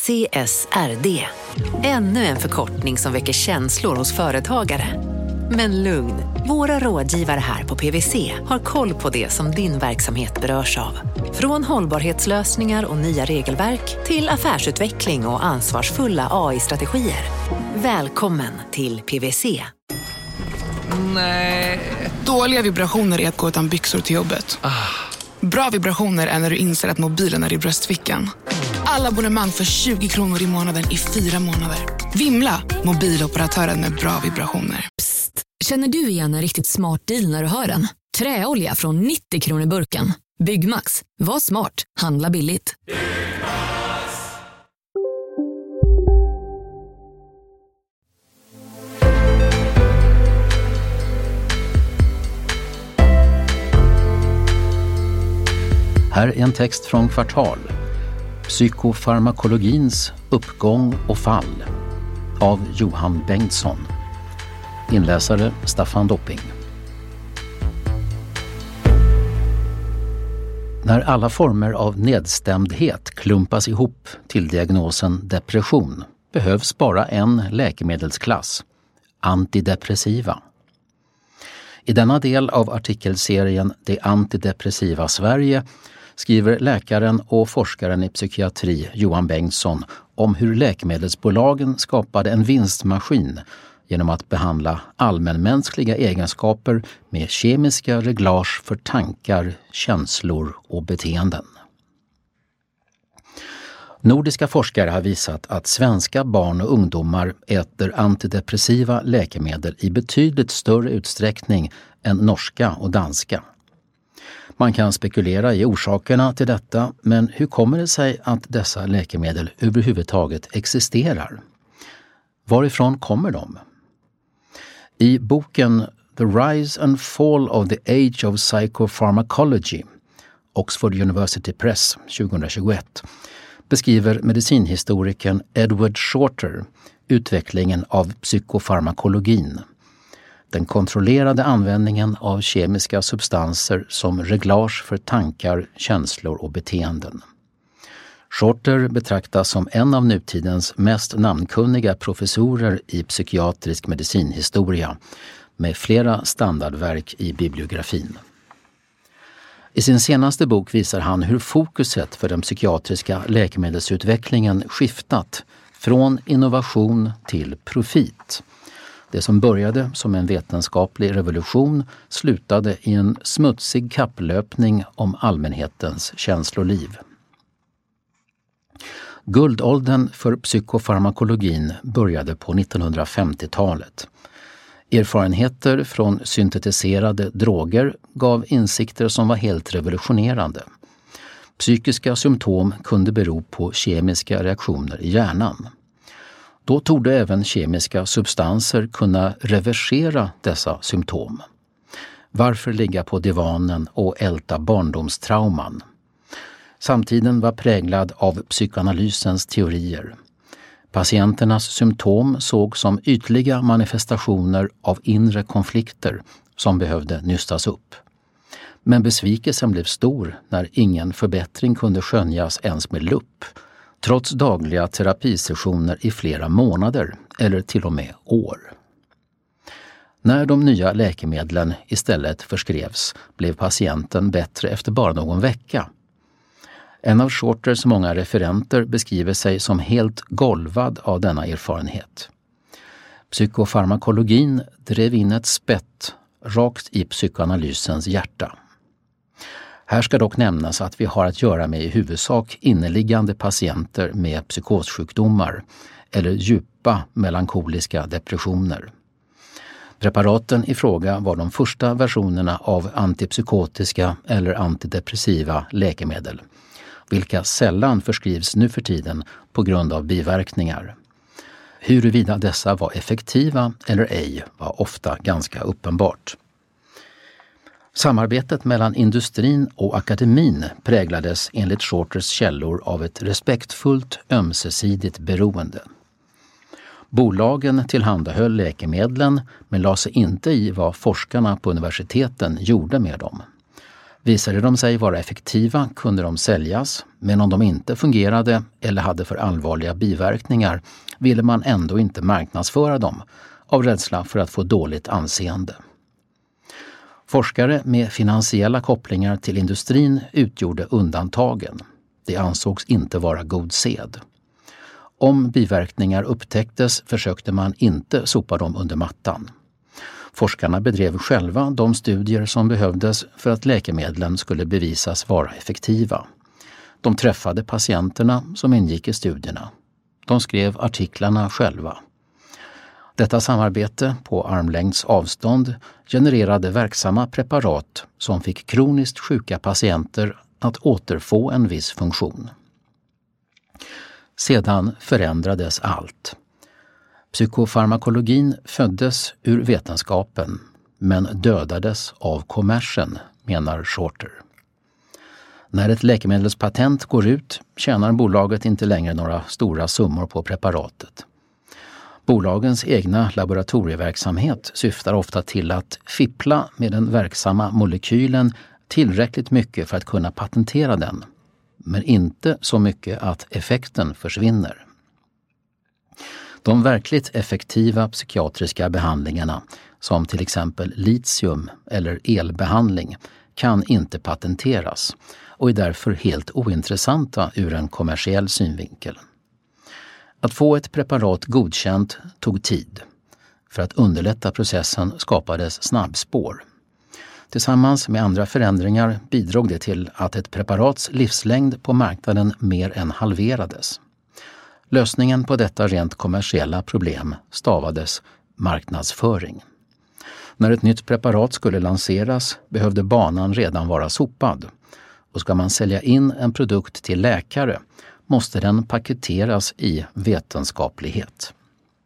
CSRD. Ännu en förkortning som väcker känslor hos företagare. Men lugn, våra rådgivare här på PwC har koll på det som din verksamhet berörs av. Från hållbarhetslösningar och nya regelverk till affärsutveckling och ansvarsfulla AI-strategier. Välkommen till PwC. Nej. Dåliga vibrationer är att gå utan byxor till jobbet. Bra vibrationer är när du inser att mobilen är i bröstfickan. Alla abonnemang för 20 kronor i månaden i 4 månader. Vimla, mobiloperatören med bra vibrationer. Psst, känner du igen en riktigt smart deal när du hör den? Träolja från 90 kronor burken. Byggmax, var smart, handla billigt. Här är en text från Kvartal. Psykofarmakologins uppgång och fall av Johan Bengtsson. Inläsare Staffan Dopping. När alla former av nedstämdhet klumpas ihop till diagnosen depression behövs bara en läkemedelsklass, antidepressiva. I denna del av artikelserien Det antidepressiva Sverige skriver läkaren och forskaren i psykiatri Johan Bengtsson om hur läkemedelsbolagen skapade en vinstmaskin genom att behandla allmänmänskliga egenskaper med kemiska reglage för tankar, känslor och beteenden. Nordiska forskare har visat att svenska barn och ungdomar äter antidepressiva läkemedel i betydligt större utsträckning än norska och danska. Man kan spekulera i orsakerna till detta, men hur kommer det sig att dessa läkemedel överhuvudtaget existerar? Varifrån kommer de? I boken The Rise and Fall of the Age of Psychopharmacology, Oxford University Press 2021, beskriver medicinhistorikern Edward Shorter utvecklingen av psykofarmakologin. Den kontrollerade användningen av kemiska substanser som reglage för tankar, känslor och beteenden. Shorter betraktas som en av nutidens mest namnkunniga professorer i psykiatrisk medicinhistoria med flera standardverk i bibliografin. I sin senaste bok visar han hur fokuset för den psykiatriska läkemedelsutvecklingen skiftat från innovation till profit. Det som började som en vetenskaplig revolution slutade i en smutsig kapplöpning om allmänhetens känsloliv. Guldåldern för psykofarmakologin började på 1950-talet. Erfarenheter från syntetiserade droger gav insikter som var helt revolutionerande. Psykiska symptom kunde bero på kemiska reaktioner i hjärnan. Då torde även kemiska substanser kunna reversera dessa symptom. Varför ligga på divanen och älta barndomstrauman? Samtiden var präglad av psykoanalysens teorier. Patienternas symptom såg som ytliga manifestationer av inre konflikter som behövde nystas upp. Men besvikelsen blev stor när ingen förbättring kunde skönjas ens med lupp, trots dagliga terapisessioner i flera månader eller till och med år. När de nya läkemedlen istället förskrevs blev patienten bättre efter bara någon vecka. En av Shorters många referenter beskriver sig som helt golvad av denna erfarenhet. Psykofarmakologin drev in ett spett rakt i psykoanalysens hjärta. Här ska dock nämnas att vi har att göra med i huvudsak inneliggande patienter med psykossjukdomar eller djupa melankoliska depressioner. Preparaten i fråga var de första versionerna av antipsykotiska eller antidepressiva läkemedel, vilka sällan förskrivs nu för tiden på grund av biverkningar. Huruvida dessa var effektiva eller ej var ofta ganska uppenbart. Samarbetet mellan industrin och akademin präglades enligt Shorters källor av ett respektfullt ömsesidigt beroende. Bolagen tillhandahöll läkemedlen men la sig inte i vad forskarna på universiteten gjorde med dem. Visade de sig vara effektiva kunde de säljas, men om de inte fungerade eller hade för allvarliga biverkningar ville man ändå inte marknadsföra dem av rädsla för att få dåligt anseende. Forskare med finansiella kopplingar till industrin utgjorde undantagen. Det ansågs inte vara god sed. Om biverkningar upptäcktes försökte man inte sopa dem under mattan. Forskarna bedrev själva de studier som behövdes för att läkemedlen skulle bevisas vara effektiva. De träffade patienterna som ingick i studierna. De skrev artiklarna själva. Detta samarbete på armlängds avstånd genererade verksamma preparat som fick kroniskt sjuka patienter att återfå en viss funktion. Sedan förändrades allt. Psykofarmakologin föddes ur vetenskapen men dödades av kommersen, menar Shorter. När ett läkemedelspatent går ut tjänar bolaget inte längre några stora summor på preparatet. Bolagens egna laboratorieverksamhet syftar ofta till att fippla med den verksamma molekylen tillräckligt mycket för att kunna patentera den, men inte så mycket att effekten försvinner. De verkligt effektiva psykiatriska behandlingarna, som till exempel litium eller elbehandling, kan inte patenteras och är därför helt ointressanta ur en kommersiell synvinkel. Att få ett preparat godkänt tog tid. För att underlätta processen skapades snabbspår. Tillsammans med andra förändringar bidrog det till att ett preparats livslängd på marknaden mer än halverades. Lösningen på detta rent kommersiella problem stavades marknadsföring. När ett nytt preparat skulle lanseras behövde banan redan vara sopad. Och ska man sälja in en produkt till läkare måste den paketeras i vetenskaplighet.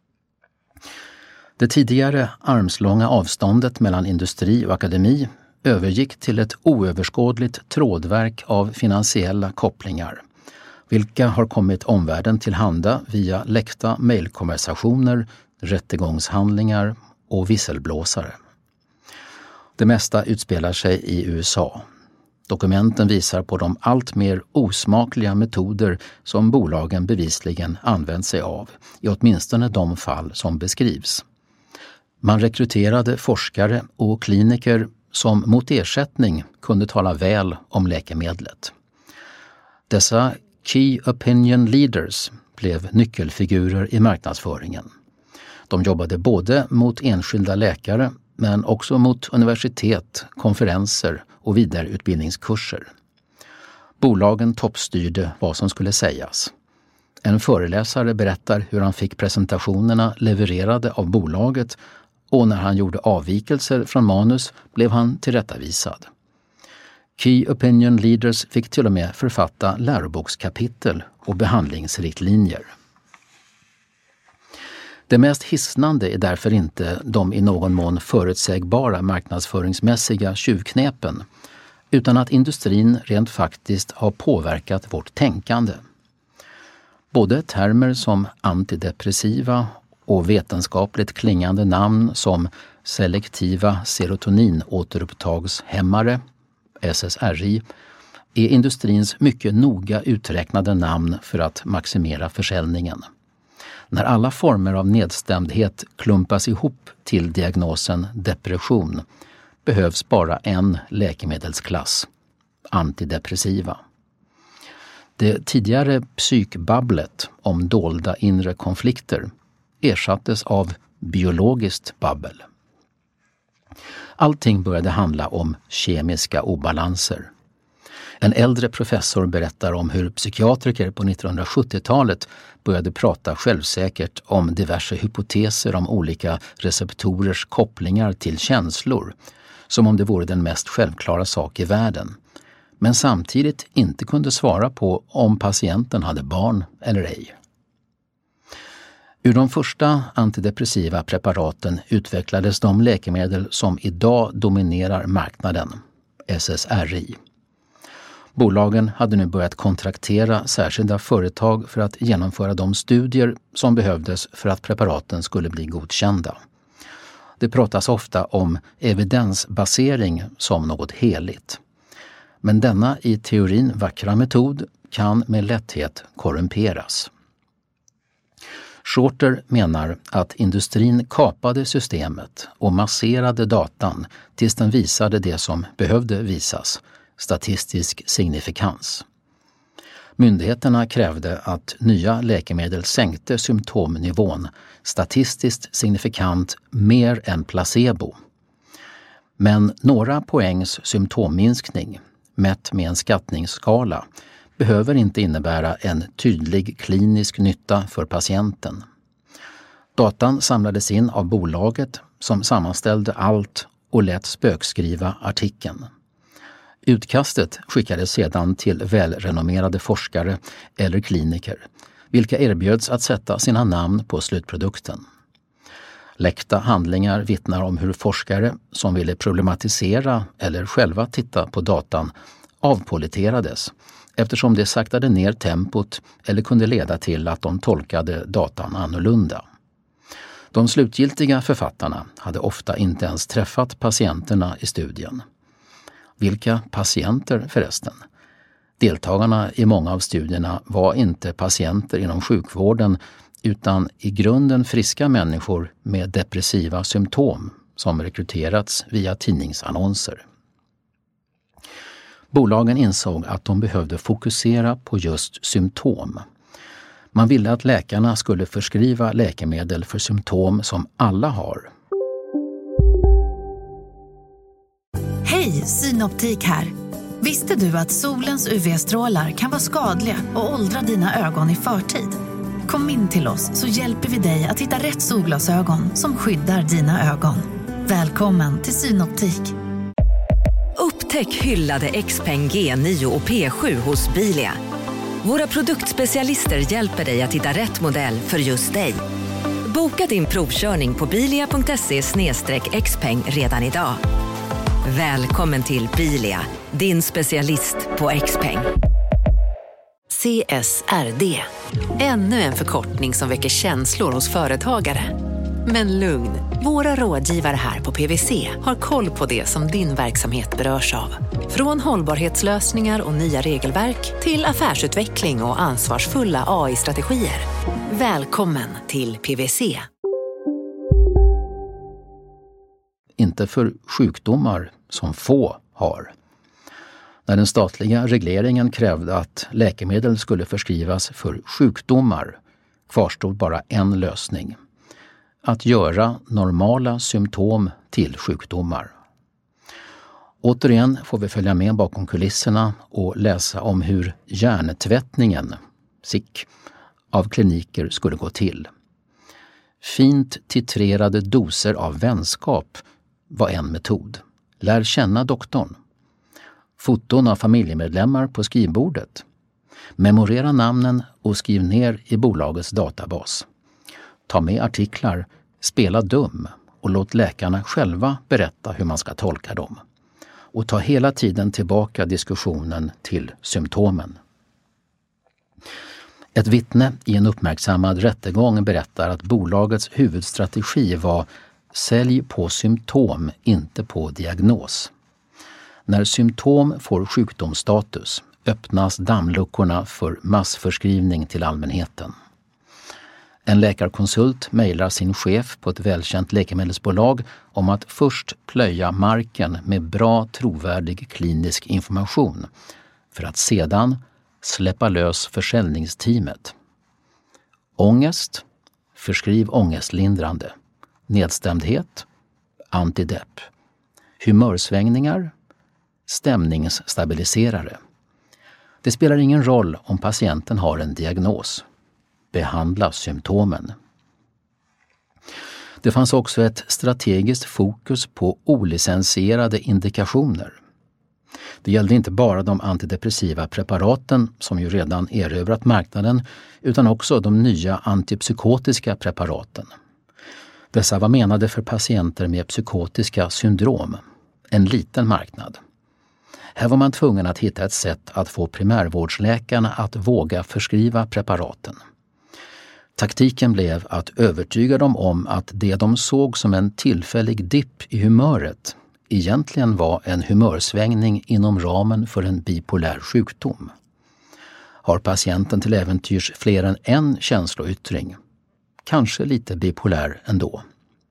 Det tidigare armslånga avståndet mellan industri och akademi övergick till ett oöverskådligt trådverk av finansiella kopplingar, vilka har kommit omvärlden till handa via läckta mejlkonversationer, rättegångshandlingar och visselblåsare. Det mesta utspelar sig i USA. Dokumenten visar på de allt mer osmakliga metoder som bolagen bevisligen använt sig av, i åtminstone de fall som beskrivs. Man rekryterade forskare och kliniker som mot ersättning kunde tala väl om läkemedlet. Dessa Key Opinion Leaders blev nyckelfigurer i marknadsföringen. De jobbade både mot enskilda läkare men också mot universitet, konferenser och vidareutbildningskurser. Bolagen toppstyrde vad som skulle sägas. En föreläsare berättar hur han fick presentationerna levererade av bolaget och när han gjorde avvikelser från manus blev han tillrättavisad. Key Opinion Leaders fick till och med författa lärobokskapitel och behandlingsriktlinjer. Det mest hisnande är därför inte de i någon mån förutsägbara marknadsföringsmässiga tjuvknepen, utan att industrin rent faktiskt har påverkat vårt tänkande. Både termer som antidepressiva och vetenskapligt klingande namn som selektiva serotoninåterupptagshämmare, SSRI, är industrins mycket noga uträknade namn för att maximera försäljningen. När alla former av nedstämdhet klumpas ihop till diagnosen depression behövs bara en läkemedelsklass, antidepressiva. Det tidigare psykbabblet om dolda inre konflikter ersattes av biologiskt babbel. Allting började handla om kemiska obalanser. En äldre professor berättar om hur psykiatriker på 1970-talet började prata självsäkert om diverse hypoteser om olika receptorers kopplingar till känslor, som om det vore den mest självklara sak i världen, men samtidigt inte kunde svara på om patienten hade barn eller ej. Ur de första antidepressiva preparaten utvecklades de läkemedel som idag dominerar marknaden, SSRI. Bolagen hade nu börjat kontraktera särskilda företag för att genomföra de studier som behövdes för att preparaten skulle bli godkända. Det pratas ofta om evidensbasering som något heligt. Men denna i teorin vackra metod kan med lätthet korrumperas. Shorter menar att industrin kapade systemet och masserade datan tills den visade det som behövde visas, statistisk signifikans. Myndigheterna krävde att nya läkemedel sänkte symptomnivån statistiskt signifikant mer än placebo. Men några poängs symptomminskning, mätt med en skattningsskala, behöver inte innebära en tydlig klinisk nytta för patienten. Datan samlades in av bolaget som sammanställde allt och lät spökskriva artikeln. Utkastet skickades sedan till välrenommerade forskare eller kliniker, vilka erbjöds att sätta sina namn på slutprodukten. Läckta handlingar vittnar om hur forskare som ville problematisera eller själva titta på datan avpoliterades, eftersom det saktade ner tempot eller kunde leda till att de tolkade datan annorlunda. De slutgiltiga författarna hade ofta inte ens träffat patienterna i studien. Vilka patienter förresten? Deltagarna i många av studierna var inte patienter inom sjukvården utan i grunden friska människor med depressiva symptom som rekryterats via tidningsannonser. Bolagen insåg att de behövde fokusera på just symptom. Man ville att läkarna skulle förskriva läkemedel för symptom som alla har. Hej, Synoptik här. Visste du att solens UV-strålar kan vara skadliga och åldra dina ögon i förtid? Kom in till oss så hjälper vi dig att hitta rätt solglasögon som skyddar dina ögon. Välkommen till Synoptik. Upptäck hyllade XPeng G9 och P7 hos Bilia. Våra produktspecialister hjälper dig att hitta rätt modell för just dig. Boka din provkörning på bilia.se/xpeng redan idag. Välkommen till Bilia, din specialist på XPeng. CSRD. Ännu en förkortning som väcker känslor hos företagare. Men lugn, våra rådgivare här på PwC har koll på det som din verksamhet berörs av. Från hållbarhetslösningar och nya regelverk till affärsutveckling och ansvarsfulla AI-strategier. Välkommen till PwC. Inte för sjukdomar som få har. När den statliga regleringen krävde att läkemedel skulle förskrivas för sjukdomar kvarstod bara en lösning. Att göra normala symptom till sjukdomar. Återigen får vi följa med bakom kulisserna och läsa om hur hjärntvättningen, SIK, av kliniker skulle gå till. Fint titrerade doser av vänskap var en metod. Lär känna doktorn. Foton av familjemedlemmar på skrivbordet. Memorera namnen och skriv ner i bolagets databas. Ta med artiklar, spela dum och låt läkarna själva berätta hur man ska tolka dem. Och ta hela tiden tillbaka diskussionen till symptomen. Ett vittne i en uppmärksammad rättegång berättar att bolagets huvudstrategi var sälj på symptom, inte på diagnos. När symptom får sjukdomsstatus öppnas dammluckorna för massförskrivning till allmänheten. En läkarkonsult mejlar sin chef på ett välkänt läkemedelsbolag om att först plöja marken med bra trovärdig klinisk information för att sedan släppa lös försäljningsteamet. Ångest, förskriv ångestlindrande. Nedstämdhet, antidepp. Humörsvängningar, stämningsstabiliserare. Det spelar ingen roll om patienten har en diagnos. Behandla symptomen. Det fanns också ett strategiskt fokus på olicensierade indikationer. Det gällde inte bara de antidepressiva preparaten som ju redan erövrat marknaden utan också de nya antipsykotiska preparaten. Dessa var menade för patienter med psykotiska syndrom, en liten marknad. Här var man tvungen att hitta ett sätt att få primärvårdsläkarna att våga förskriva preparaten. Taktiken blev att övertyga dem om att det de såg som en tillfällig dipp i humöret egentligen var en humörsvängning inom ramen för en bipolär sjukdom. Har patienten till äventyrs fler än en känsloyttring? Kanske lite bipolär ändå.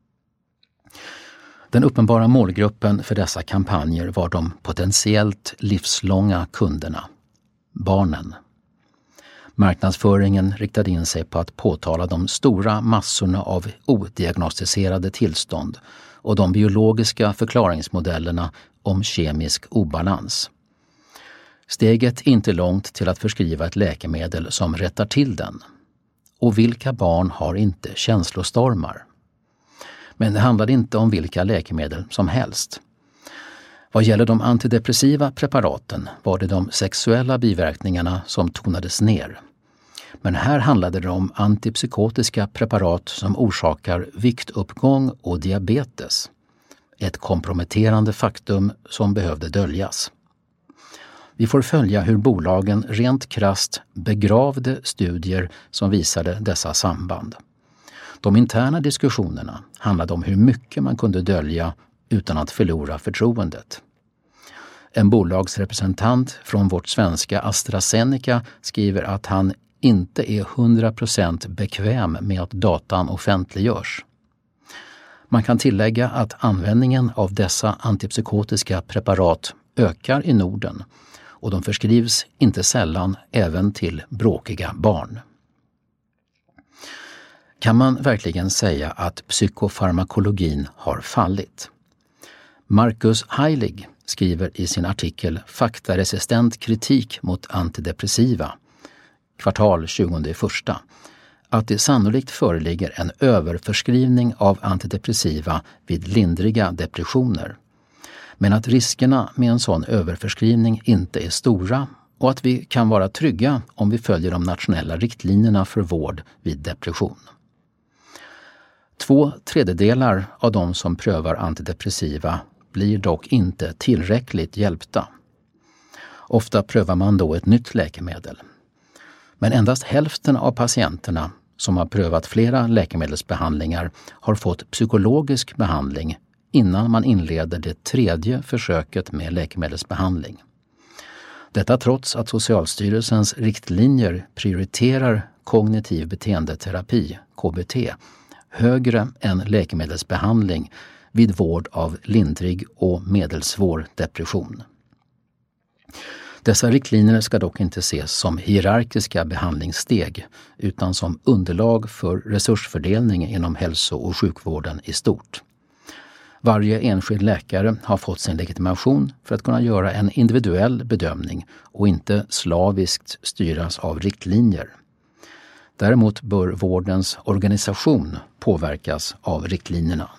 Den uppenbara målgruppen för dessa kampanjer var de potentiellt livslånga kunderna, barnen. Marknadsföringen riktade in sig på att påtala de stora massorna av odiagnostiserade tillstånd och de biologiska förklaringsmodellerna om kemisk obalans. Steget är inte långt till att förskriva ett läkemedel som rättar till den. Och vilka barn har inte känslostormar? Men det handlade inte om vilka läkemedel som helst. Vad gäller de antidepressiva preparaten var det de sexuella biverkningarna som tonades ner. Men här handlade det om antipsykotiska preparat som orsakar viktuppgång och diabetes. Ett komprometterande faktum som behövde döljas. Vi får följa hur bolagen rent krasst begravde studier som visade dessa samband. De interna diskussionerna handlade om hur mycket man kunde dölja utan att förlora förtroendet. En bolagsrepresentant från vårt svenska AstraZeneca skriver att han inte är 100% bekväm med att datan offentliggörs. Man kan tillägga att användningen av dessa antipsykotiska preparat ökar i Norden och de förskrivs inte sällan även till bråkiga barn. Kan man verkligen säga att psykofarmakologin har fallit? Marcus Heilig skriver i sin artikel Faktaresistent kritik mot antidepressiva, kvartal 2021, att det sannolikt föreligger en överförskrivning av antidepressiva vid lindriga depressioner. Men att riskerna med en sån överförskrivning inte är stora och att vi kan vara trygga om vi följer de nationella riktlinjerna för vård vid depression. 2/3 av de som prövar antidepressiva blir dock inte tillräckligt hjälpta. Ofta prövar man då ett nytt läkemedel. Men endast hälften av patienterna som har prövat flera läkemedelsbehandlingar har fått psykologisk behandling innan man inleder det 3:e försöket med läkemedelsbehandling. Detta trots att Socialstyrelsens riktlinjer prioriterar kognitiv beteendeterapi, KBT, högre än läkemedelsbehandling vid vård av lindrig och medelsvår depression. Dessa riktlinjer ska dock inte ses som hierarkiska behandlingssteg utan som underlag för resursfördelning inom hälso- och sjukvården i stort. Varje enskild läkare har fått sin legitimation för att kunna göra en individuell bedömning och inte slaviskt styras av riktlinjer. Däremot bör vårdens organisation påverkas av riktlinjerna.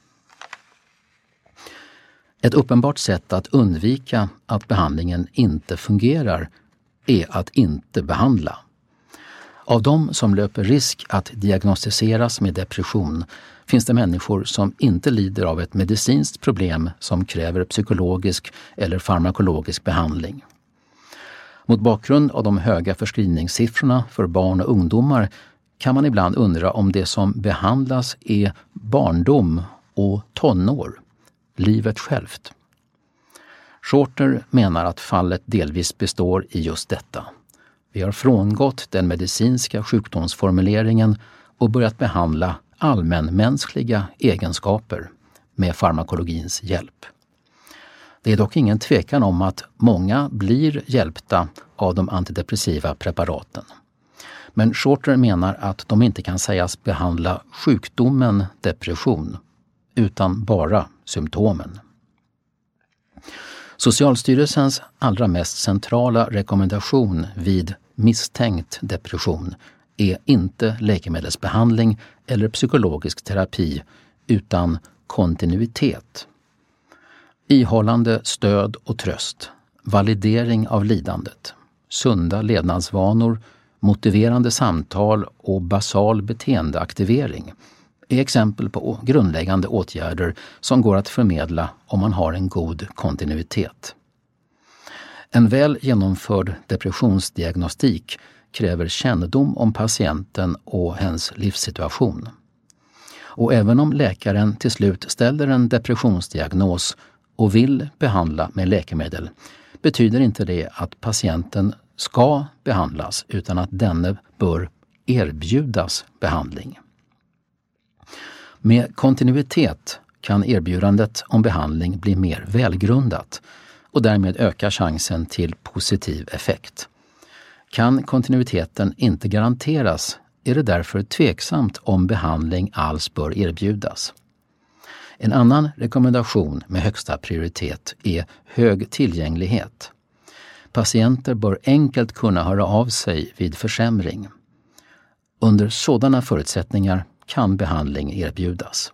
Ett uppenbart sätt att undvika att behandlingen inte fungerar är att inte behandla. Av de som löper risk att diagnostiseras med depression finns det människor som inte lider av ett medicinskt problem som kräver psykologisk eller farmakologisk behandling. Mot bakgrund av de höga förskrivningssiffrorna för barn och ungdomar kan man ibland undra om det som behandlas är barndom och tonår, livet självt. Shorter menar att fallet delvis består i just detta. Vi har frångått den medicinska sjukdomsformuleringen och börjat behandla allmänmänskliga egenskaper med farmakologins hjälp. Det är dock ingen tvekan om att många blir hjälpta av de antidepressiva preparaten. Men Shorter menar att de inte kan sägas behandla sjukdomen depression, utan bara symptomen. Socialstyrelsens allra mest centrala rekommendation vid misstänkt depression är inte läkemedelsbehandling eller psykologisk terapi utan kontinuitet. Ihållande stöd och tröst, validering av lidandet, sunda levnadsvanor, motiverande samtal och basal beteendeaktivering är exempel på grundläggande åtgärder som går att förmedla om man har en god kontinuitet. En väl genomförd depressionsdiagnostik kräver kännedom om patienten och hens livssituation. Och även om läkaren till slut ställer en depressionsdiagnos och vill behandla med läkemedel betyder inte det att patienten ska behandlas utan att denne bör erbjudas behandling. Med kontinuitet kan erbjudandet om behandling bli mer välgrundat och därmed öka chansen till positiv effekt. Kan kontinuiteten inte garanteras är det därför tveksamt om behandling alls bör erbjudas. En annan rekommendation med högsta prioritet är hög tillgänglighet. Patienter bör enkelt kunna höra av sig vid försämring. Under sådana förutsättningar kan behandling erbjudas.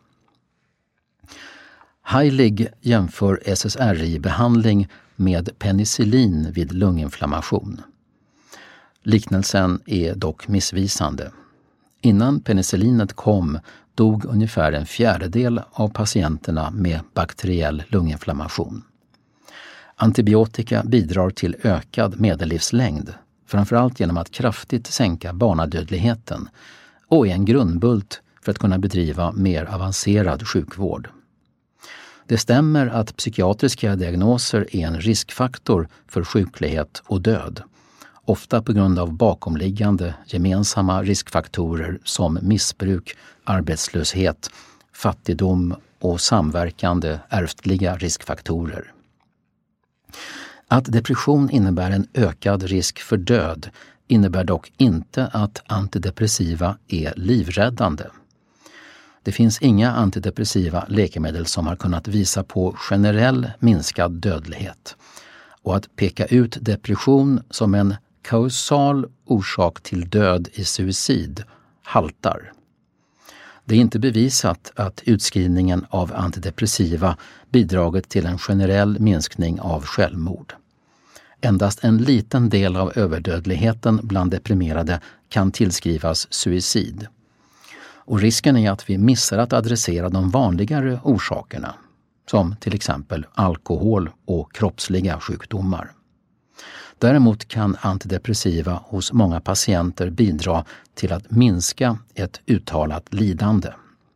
Heilig jämför SSRI-behandling med penicillin vid lunginflammation. Liknelsen är dock missvisande. Innan penicillinet kom dog ungefär 1/4 av patienterna med bakteriell lunginflammation. Antibiotika bidrar till ökad medellivslängd, framförallt genom att kraftigt sänka barnadödligheten, och är en grundbult för att kunna bedriva mer avancerad sjukvård. Det stämmer att psykiatriska diagnoser är en riskfaktor för sjuklighet och död, ofta på grund av bakomliggande gemensamma riskfaktorer som missbruk, arbetslöshet, fattigdom och samverkande ärftliga riskfaktorer. Att depression innebär en ökad risk för död innebär dock inte att antidepressiva är livräddande. Det finns inga antidepressiva läkemedel som har kunnat visa på generell minskad dödlighet, och att peka ut depression som en kausal orsak till död i suicid haltar. Det är inte bevisat att utskrivningen av antidepressiva bidragit till en generell minskning av självmord. Endast en liten del av överdödligheten bland deprimerade kan tillskrivas suicid. Och risken är att vi missar att adressera de vanligare orsakerna, som till exempel alkohol och kroppsliga sjukdomar. Däremot kan antidepressiva hos många patienter bidra till att minska ett uttalat lidande.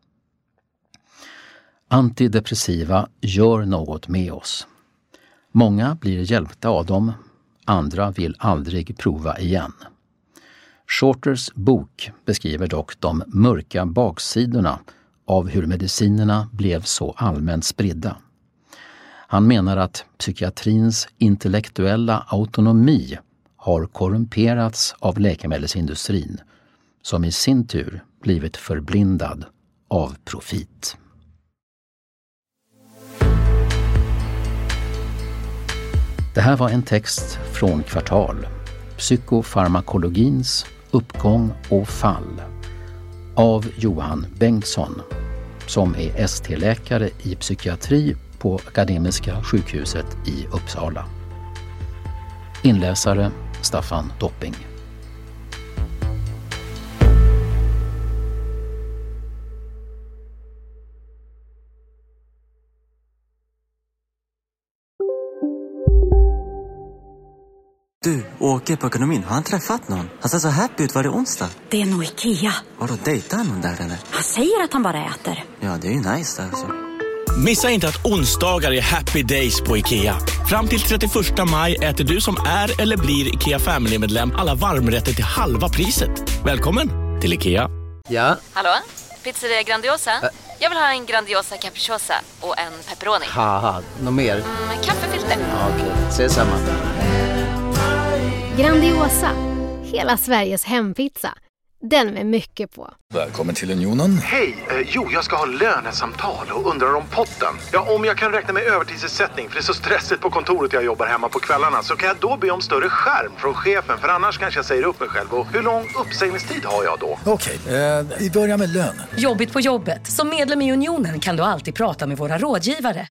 Antidepressiva gör något med oss. Många blir hjälpta av dem, andra vill aldrig prova igen. Shorters bok beskriver dock de mörka baksidorna av hur medicinerna blev så allmänt spridda. Han menar att psykiatrins intellektuella autonomi har korrumperats av läkemedelsindustrin, som i sin tur blivit förblindad av profit. Det här var en text från Kvartal, Psykofarmakologins uppgång och fall, av Johan Bengtsson, som är ST-läkare i psykiatri på Akademiska sjukhuset i Uppsala. Inläsare Staffan Dopping. Du, Åke på ekonomin, har han träffat någon? Han ser så happy ut, var det onsdag? Det är nog Ikea. Har du dejtat någon där eller? Han säger att han bara äter. Ja, det är ju nice alltså. Missa inte att onsdagar är happy days på Ikea. Fram till 31 maj äter du som är eller blir Ikea Family-medlem alla varmrätter till halva priset. Välkommen till Ikea. Ja? Hallå? Pizzeria Grandiosa? Jag vill ha en Grandiosa capriciosa och en pepperoni. Haha, något mer? Kaffefilter. Ja, okej, ses samma. Grandiosa, hela Sveriges hempizza. Den med mycket på. Välkommen till Unionen. Hej, jag ska ha lönesamtal och undrar om potten. Ja, om jag kan räkna med övertidsersättning för det är så stressigt på kontoret jag jobbar hemma på kvällarna, så kan jag då be om större skärm från chefen, för annars kanske jag säger upp mig själv. Och hur lång uppsägningstid har jag då? Okej, vi börjar med lön. Jobbigt på jobbet. Som medlem i Unionen kan du alltid prata med våra rådgivare.